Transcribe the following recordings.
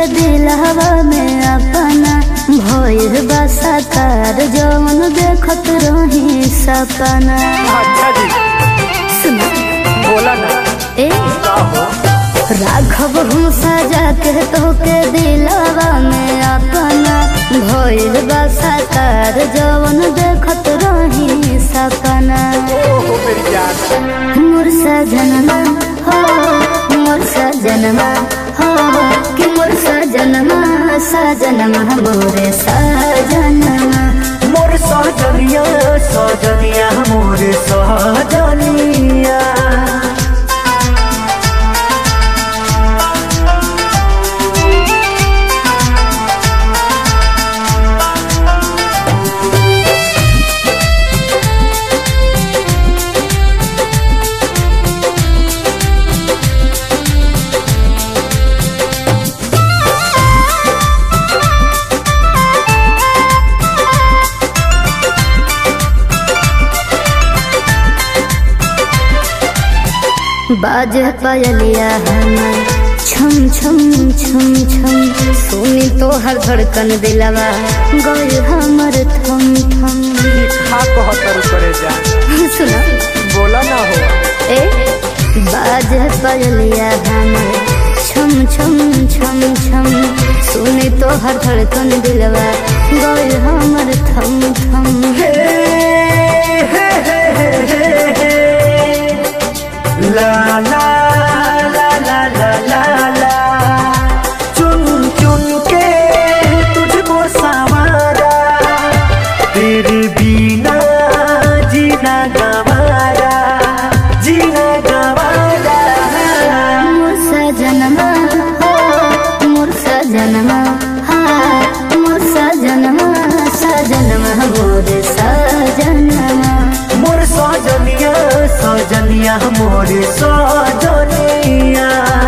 दिलवा में अपना भइल बा साकार जवन देखत रही सपना। अच्छा जी सुना बोला ना ए राघव हूँ सजा के तोके दिलवा में अपना भइल बा साकार जवन देखत रही सपना। ओहो मेरी जान मोर सजनमा हो मोर सजनमा हो कि मोर सजनमा सजनमा मोरे सजनमा। मोर सजनिया सजनिया मोर सजनिया। बाजे पायलिया हमर छम छम छम छम सुनी तो हर धड़कन दिलवा गई हमर थम थम। खा कहतर करे जा सुना बोला ना हो ए बाजे पायलिया हमर छम छम छम छम सुनी तो हर धड़कन दिलवा गई हमर थम थम। ला ला ला ला ला ला ला चुन चुन के तुझको संवारा तेरे बिना जीना गवारा जीना गवारा। मोर सजनमा हो मोर सजनमा हाँ मोर सजनमा सजनमा मोर सजनमा। मोर सजनिया सजनिया मोर सजनिया।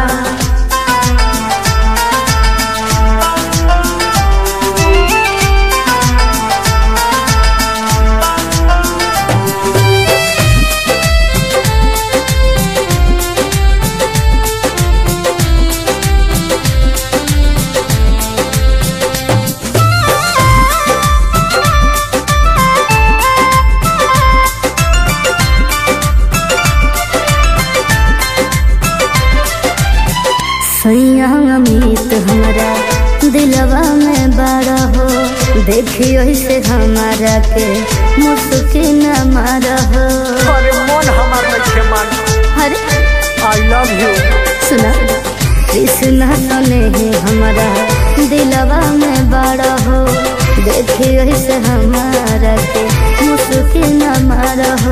अमित हमारा दिलवा में बड़ा हो देखियो से हमारा के मुस्की न मारा हो। अरे मन हमार नइखे मान अरे आई लव यू सुना कृष्णा सने ही हमारा दिलवा में बड़ा हो देखियो से हमारा के मुस्की न मारा हो।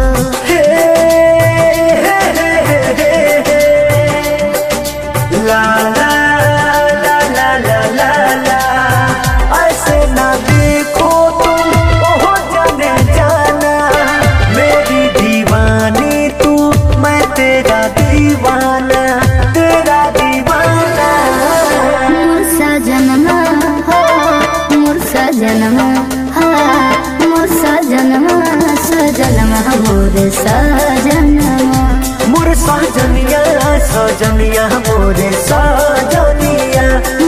ला ला ला ला ला ला ला ऐसे ना देखो तुम ओहो जाने जाना मेरी दीवानी तू मैं तेरा दीवाना तेरा दीवाना। मोर सजनमा हो मोर सजनमा हाँ मोर सजनमा सजनमा मोर सजनमा। मोर सजनिया सजनिया मोर सजनिया।